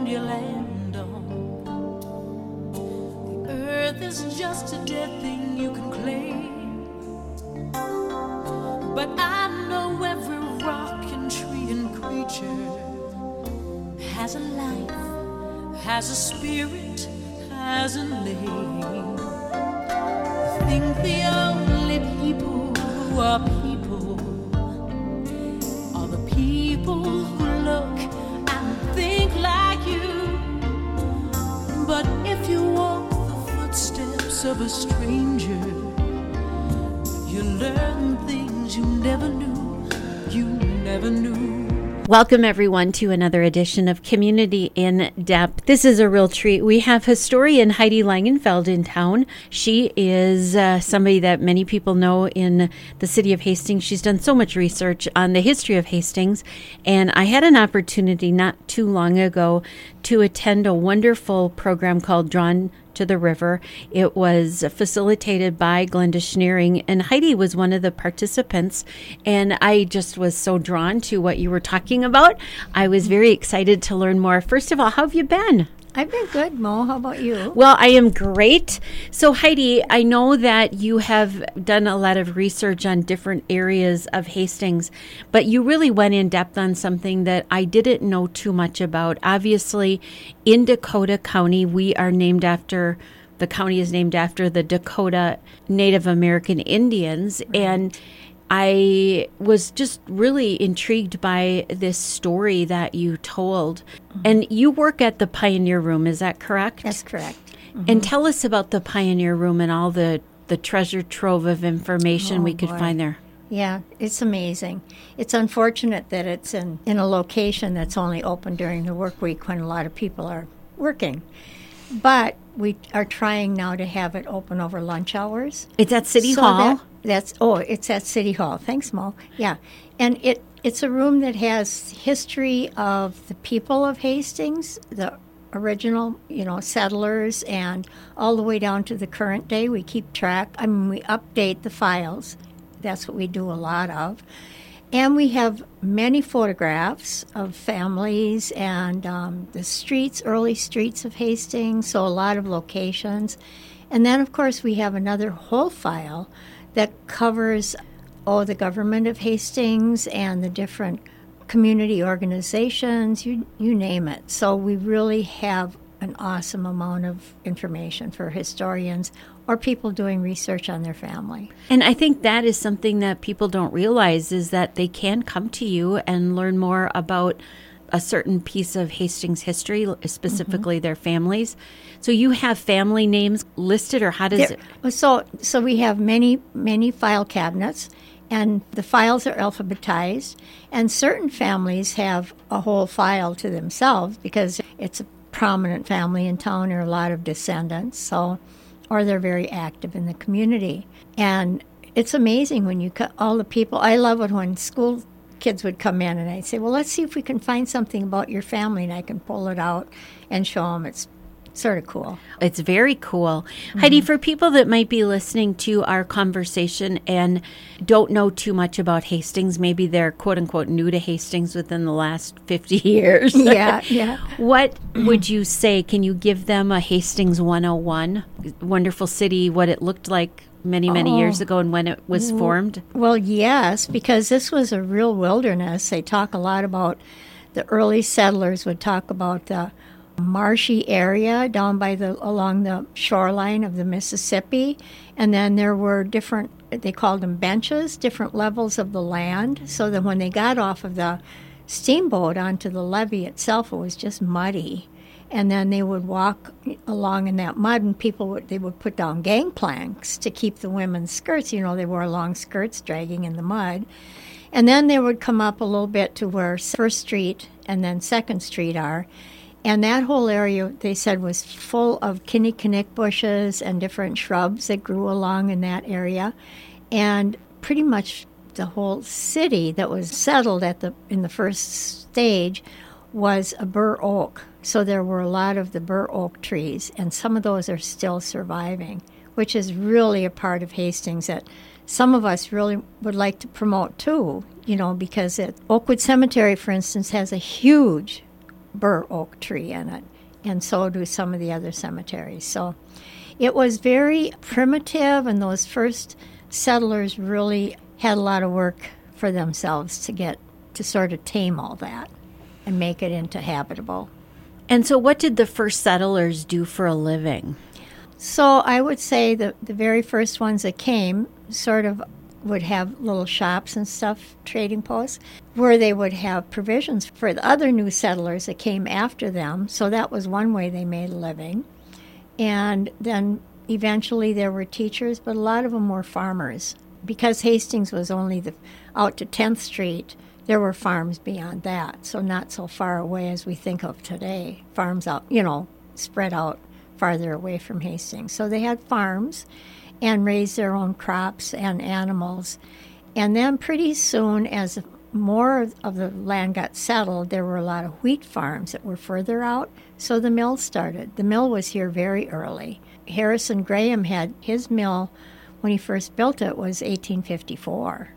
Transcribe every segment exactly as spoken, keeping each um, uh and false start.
you land on. The earth is just a dead thing you can claim, but I know every rock and tree and creature has a life, has a spirit, has a name. I think the only people who are people are the people who look and think like you. But if you walk the footsteps of a stranger, you learn things you never knew, you never knew. Welcome, everyone, to another edition of Community in Depth. This is a real treat. We have historian Heidi Langenfeld in town. She is uh, somebody that many people know in the city of Hastings. She's done so much research on the history of Hastings, and I had an opportunity not too long ago to attend a wonderful program called Drawn to the River. It was facilitated by Glenda Schneering, and Heidi was one of the participants, and I just was so drawn to what you were talking about. I was very excited to learn more. First of all, how have you been? I've been good, Mo. How about you? Well, I am great. So, Heidi, I know that you have done a lot of research on different areas of Hastings, but you really went in depth on something that I didn't know too much about. Obviously, in Dakota County, we are named after, the county is named after the Dakota Native American Indians, right. And I was just really intrigued by this story that you told. Mm-hmm. And you work at the Pioneer Room, is that correct? That's correct. Mm-hmm. And tell us about the Pioneer Room and all the, the treasure trove of information oh, we could boy. find there. Yeah, it's amazing. It's unfortunate that it's in, in a location that's only open during the work week when a lot of people are working. But we are trying now to have it open over lunch hours. It's at City so Hall? That, that's oh, it's at City Hall. Thanks, Mo. Yeah, and it it's a room that has history of the people of Hastings, the original, you know, settlers, and all the way down to the current day. We keep track. I mean, we update the files. That's what we do a lot of. And we have many photographs of families and um, the streets, early streets of Hastings, so a lot of locations. And then, of course, we have another whole file that covers, oh, the government of Hastings and the different community organizations, you you name it. So we really have an awesome amount of information for historians or people doing research on their family. And I think that is something that people don't realize, is that they can come to you and learn more about a certain piece of Hastings history, specifically mm-hmm. their families. So you have family names listed, or how does there, it? So, so we have many, many file cabinets, and the files are alphabetized, and certain families have a whole file to themselves because it's a prominent family in town, or a lot of descendants, so, or they're very active in the community. And it's amazing when you cut all the people. I love it when school kids would come in and I'd say, well, let's see if we can find something about your family, and I can pull it out and show them. It's sort of cool. It's very cool. Mm-hmm. Heidi, for people that might be listening to our conversation and don't know too much about Hastings, maybe they're quote-unquote new to Hastings within the last fifty years. Yeah, yeah. What would you say? Can you give them a Hastings one oh one? Wonderful city, what it looked like many, many oh. years ago and when it was formed? Well, yes, because this was a real wilderness. They talk a lot about, the early settlers would talk about the marshy area down by the along the shoreline of the Mississippi, and then there were different, they called them benches, different levels of the land, so that when they got off of the steamboat onto the levee itself, it was just muddy. And then they would walk along in that mud, and people would, they would put down gangplanks to keep the women's skirts. You know, they wore long skirts dragging in the mud. And then they would come up a little bit to where First Street and then Second Street are. And that whole area, they said, was full of kinnikinick bushes and different shrubs that grew along in that area. And pretty much the whole city that was settled at the in the first stage was a bur oak. So there were a lot of the bur oak trees, and some of those are still surviving, which is really a part of Hastings that some of us really would like to promote too, you know, because it, Oakwood Cemetery, for instance, has a huge bur oak tree in it, and so do some of the other cemeteries. So it was very primitive, and those first settlers really had a lot of work for themselves to get to sort of tame all that and make it into habitable. And so what did the first settlers do for a living? So I would say that the very first ones that came sort of would have little shops and stuff, trading posts, where they would have provisions for the other new settlers that came after them. So that was one way they made a living. And then eventually there were teachers, but a lot of them were farmers. Because Hastings was only the, out to tenth Street, there were farms beyond that, so not so far away as we think of today. Farms out, you know, spread out farther away from Hastings. So they had farms and raised their own crops and animals. And then pretty soon, as more of the land got settled, there were a lot of wheat farms that were further out, so the mill started. The mill was here very early. Harrison Graham had his mill, when he first built it, was eighteen fifty-four.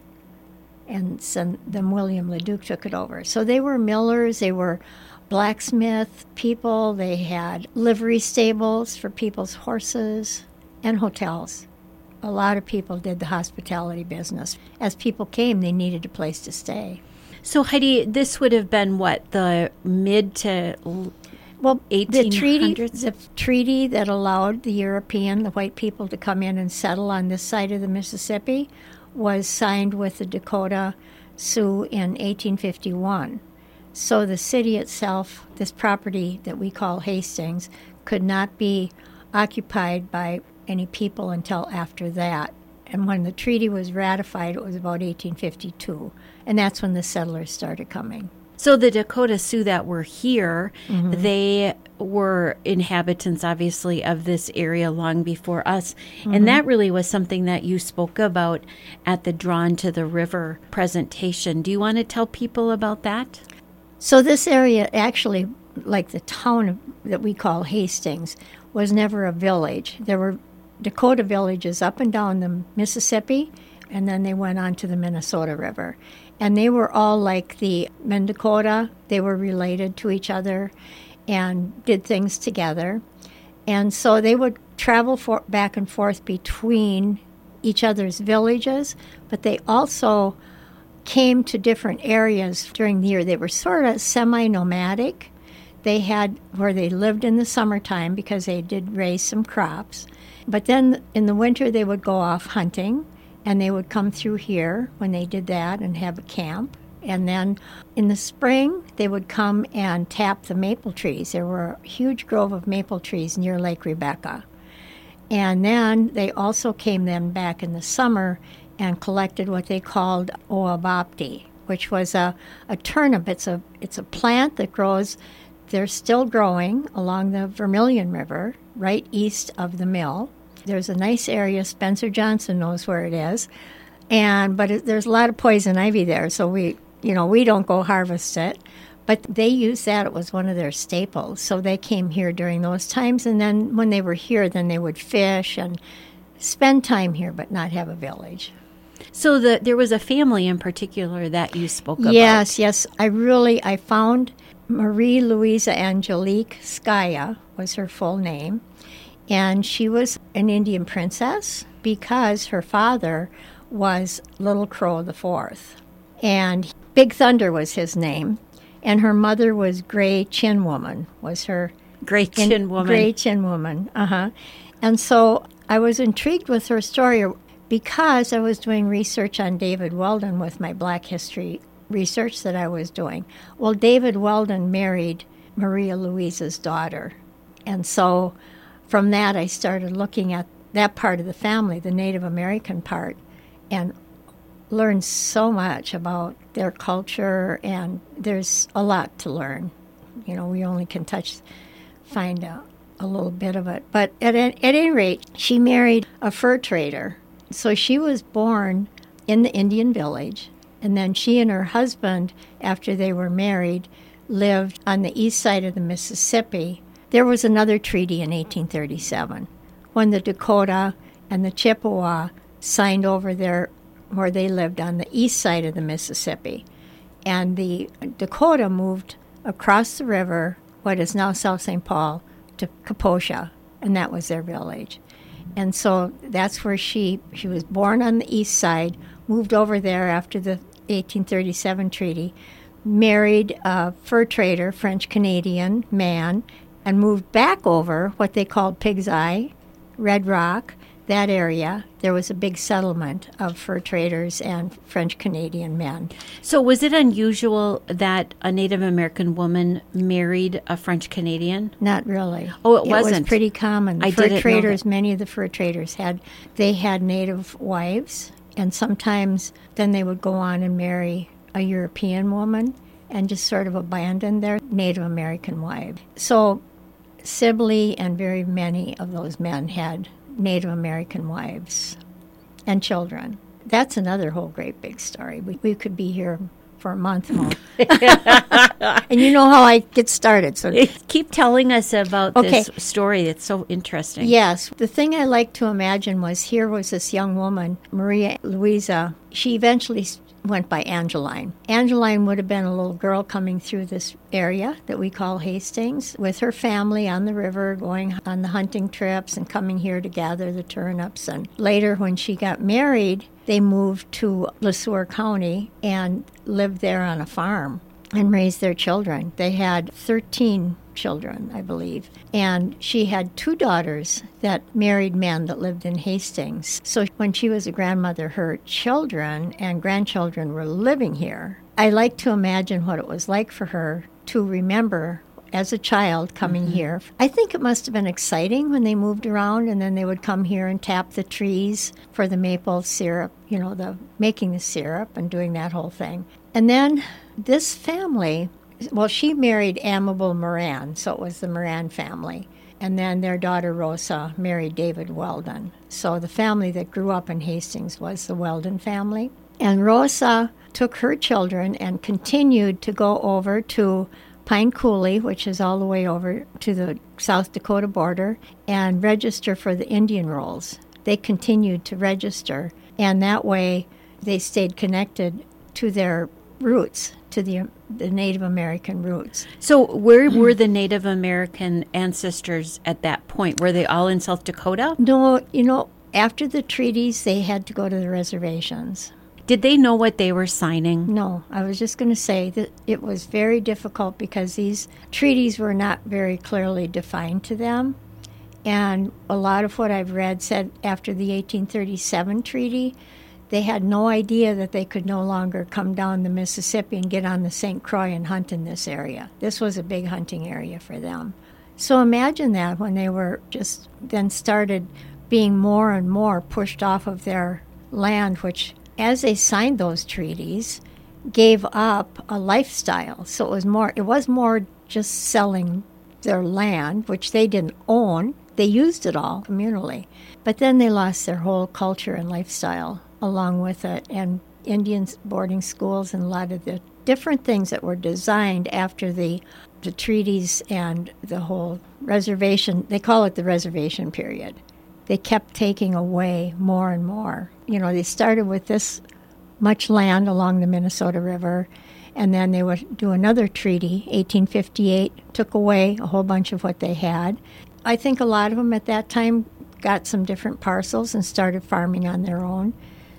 And then William Leduc took it over. So they were millers, they were blacksmith people, they had livery stables for people's horses, and hotels. A lot of people did the hospitality business. As people came, they needed a place to stay. So Heidi, this would have been what, the mid to well, eighteen hundreds? The treaty, the treaty that allowed the European, the white people, to come in and settle on this side of the Mississippi was signed with the Dakota Sioux in eighteen fifty-one. So the city itself, this property that we call Hastings, could not be occupied by any people until after that. And when the treaty was ratified, it was about eighteen fifty-two. And that's when the settlers started coming. So the Dakota Sioux that were here, Mm-hmm. they were inhabitants, obviously, of this area long before us. Mm-hmm. And that really was something that you spoke about at the Drawn to the River presentation. Do you want to tell people about that? So this area, actually, like the town of, that we call Hastings, was never a village. There were Dakota villages up and down the Mississippi, and then they went on to the Minnesota River. And they were all like the Mendakota. They were related to each other and did things together. And so they would travel for, back and forth between each other's villages, but they also came to different areas during the year. They were sort of semi-nomadic. They had where they lived in the summertime because they did raise some crops. But then in the winter they would go off hunting, and they would come through here when they did that and have a camp. And then in the spring, they would come and tap the maple trees. There were a huge grove of maple trees near Lake Rebecca. And then they also came then back in the summer and collected what they called oabapti, which was a, a turnip. It's a, it's a plant that grows, they're still growing along the Vermilion River, right east of the mill. There's a nice area. Spencer Johnson knows where it is. And but it, there's a lot of poison ivy there, so we, you know, we don't go harvest it. But they used that. It was one of their staples. So they came here during those times. And then when they were here, then they would fish and spend time here, but not have a village. So the, there was a family in particular that you spoke about. Yes, yes. I really, I found Marie Louisa Angelique Skaya was her full name. And she was an Indian princess because her father was Little Crow the Fourth. And Big Thunder was his name. And her mother was Gray Chin Woman, was her... Gray Chin Woman. Gray Chin Woman, uh-huh. And so I was intrigued with her story because I was doing research on David Weldon with my Black history research that I was doing. Well, David Weldon married Maria Louisa's daughter. And so from that, I started looking at that part of the family, the Native American part, and learned so much about their culture, and there's a lot to learn. You know, we only can touch, find a, a little bit of it. But at, at any rate, she married a fur trader. So she was born in the Indian village, and then she and her husband, after they were married, lived on the east side of the Mississippi. There was another treaty in eighteen thirty-seven when the Dakota and the Chippewa signed over their where they lived on the east side of the Mississippi. And the Dakota moved across the river, what is now South Saint Paul, to Kaposha, and that was their village. And so that's where she, she was born on the east side, moved over there after the eighteen thirty-seven treaty, married a fur trader, French-Canadian man, and moved back over what they called Pig's Eye, Red Rock, that area. There was a big settlement of fur traders and French-Canadian men. So was it unusual that a Native American woman married a French-Canadian? Not really. Oh, it It wasn't? was pretty common. The I fur didn't know traders, that. many of the fur traders had, they had Native wives, and sometimes then they would go on and marry a European woman and just sort of abandon their Native American wives. So Sibley and very many of those men had Native American wives and children. That's another whole great big story. We, we could be here for a month more. And you know how I get started. So Keep telling us about Okay. this story. It's so interesting. yes, the thing I like to imagine was here was this young woman, Maria Louisa. She eventually s- went by Angeline. Angeline would have been a little girl coming through this area that we call Hastings with her family on the river, going on the hunting trips and coming here to gather the turnips. And later, when she got married, they moved to LeSueur County and lived there on a farm and raised their children. They had thirteen children, I believe. And she had two daughters that married men that lived in Hastings. So when she was a grandmother, her children and grandchildren were living here. I like to imagine what it was like for her to remember as a child coming here. I think it must have been exciting when they moved around, and then they would come here and tap the trees for the maple syrup, you know, the making the syrup and doing that whole thing. And then this family, well, she married Amable Moran, so it was the Moran family. And then their daughter Rosa married David Weldon. So the family that grew up in Hastings was the Weldon family. And Rosa took her children and continued to go over to Pine Coulee, which is all the way over to the South Dakota border, and register for the Indian rolls. They continued to register, and that way they stayed connected to their roots, to the, the Native American roots. So where were the Native American ancestors at that point? Were they all in South Dakota? No, you know, after the treaties, they had to go to the reservations. Did they know what they were signing? No, I was just going to say that it was very difficult because these treaties were not very clearly defined to them. And a lot of what I've read said after the eighteen thirty-seven treaty, they had no idea that they could no longer come down the Mississippi and get on the Saint Croix and hunt in this area. This was a big hunting area for them. So imagine that when they were just then started being more and more pushed off of their land, which as they signed those treaties, gave up a lifestyle. So it was more it was more just selling their land, which they didn't own. They used it all communally. But then they lost their whole culture and lifestyle along with it, and Indian boarding schools and a lot of the different things that were designed after the the treaties and the whole reservation. They call it the reservation period. They kept taking away more and more. You know, they started with this much land along the Minnesota River, and then they would do another treaty, eighteen fifty-eight, took away a whole bunch of what they had. I think a lot of them at that time got some different parcels and started farming on their own.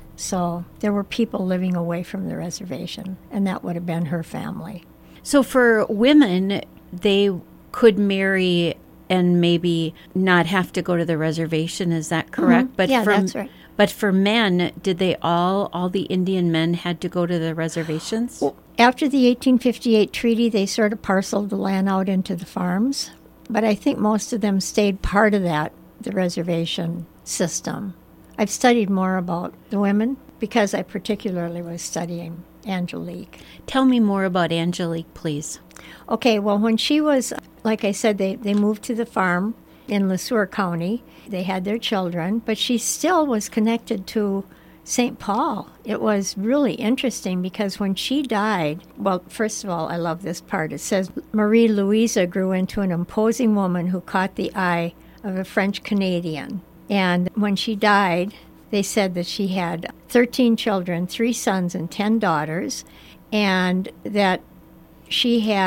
So there were people living away from the reservation, and that would have been her family. So for women, they could marry and maybe not have to go to the reservation. Is that correct? Mhm. But Yeah, from, that's right. But for men, did they all, all the Indian men had to go to the reservations? Well, after the eighteen fifty-eight treaty, they sort of parceled the land out into the farms. But I think most of them stayed part of that, the reservation system. I've studied more about the women because I particularly was studying Angelique. Tell me more about Angelique, please. Okay, well, when she was, like I said, they, they moved to the farm in LeSueur County. They had their children, but she still was connected to Saint Paul. It was really interesting because when she died, well, first of all, I love this part. It says, Marie Louisa grew into an imposing woman who caught the eye of a French Canadian. And when she died, they said that she had thirteen children, three sons and ten daughters, and that she had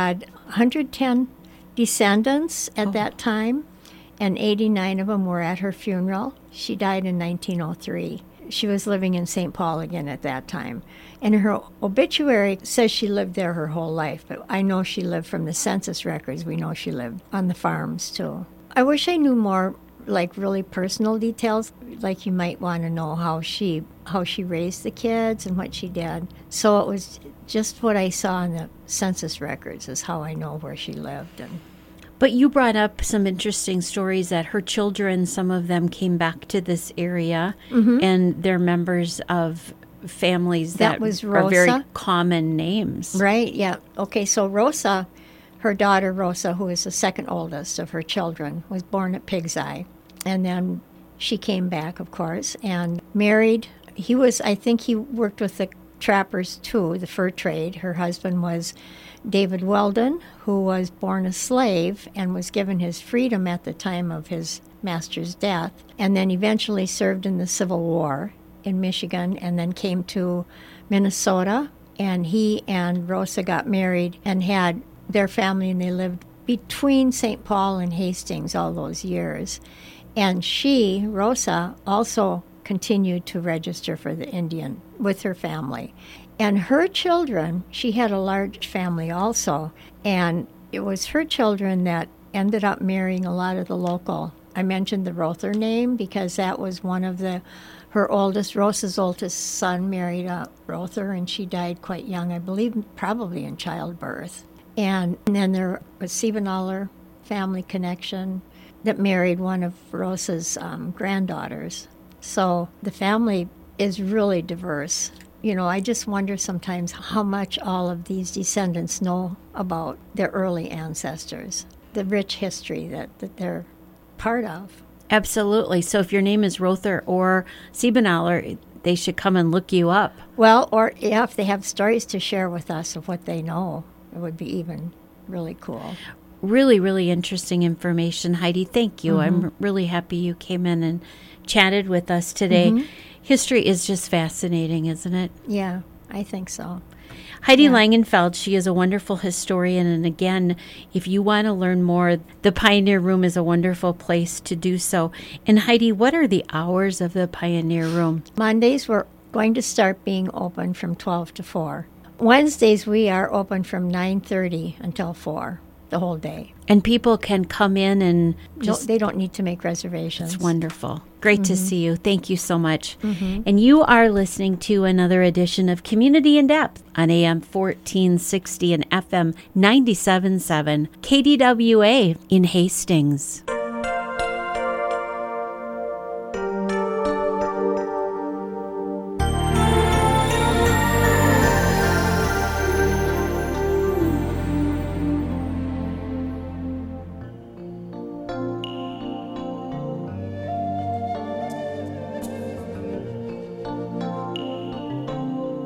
one hundred ten descendants at oh. that time, and eighty-nine of them were at her funeral. She died in nineteen oh three. She was living in Saint Paul again at that time. And her obituary says she lived there her whole life, but I know she lived from the census records. We know she lived on the farms, too. I wish I knew more, like, really personal details, like you might want to know how she how she raised the kids and what she did. So it was just what I saw in the census records is how I know where she lived. And But you brought up some interesting stories that her children, some of them came back to this area, mm-hmm. and they're members of families that, that was are very common names. Right, yeah. Okay, so Rosa, her daughter Rosa, who is the second oldest of her children, was born at Pig's Eye. And then she came back, of course, and married. He was, I think he worked with the trappers too, the fur trade. Her husband was David Weldon, who was born a slave and was given his freedom at the time of his master's death, and then eventually served in the Civil War in Michigan, and then came to Minnesota. And he and Rosa got married and had their family, and they lived between Saint Paul and Hastings all those years. And she, Rosa, also continued to register for the Indian with her family. And her children, she had a large family also, and it was her children that ended up marrying a lot of the local. I mentioned the Rother name because that was one of the, her oldest, Rosa's oldest son married a Rother, and she died quite young, I believe probably in childbirth. And, and then there was Siebenaller family connection that married one of Rosa's um, granddaughters. So the family is really diverse. You know, I just wonder sometimes how much all of these descendants know about their early ancestors, the rich history that, that they're part of. Absolutely. So if your name is Rother or Siebenaller, they should come and look you up. Well, or yeah, if they have stories to share with us of what they know, it would be even really cool. Really, really interesting information, Heidi. Thank you. Mm-hmm. I'm really happy you came in and chatted with us today. Mm-hmm. History is just fascinating, isn't it? Yeah, I think so. Heidi yeah. Langenfeld, she is a wonderful historian. And again, if you want to learn more, the Pioneer Room is a wonderful place to do so. And Heidi, what are the hours of the Pioneer Room? Mondays, we're going to start being open from twelve to four. Wednesdays, we are open from nine thirty until four. The whole day. And people can come in and just... No, they don't need to make reservations. It's wonderful. Great mm-hmm. to see you. Thank you so much. Mm-hmm. And you are listening to another edition of Community in Depth on A M fourteen sixty and F M ninety-seven point seven K D W A in Hastings.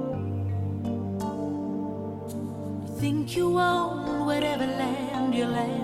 Think you own whatever land your land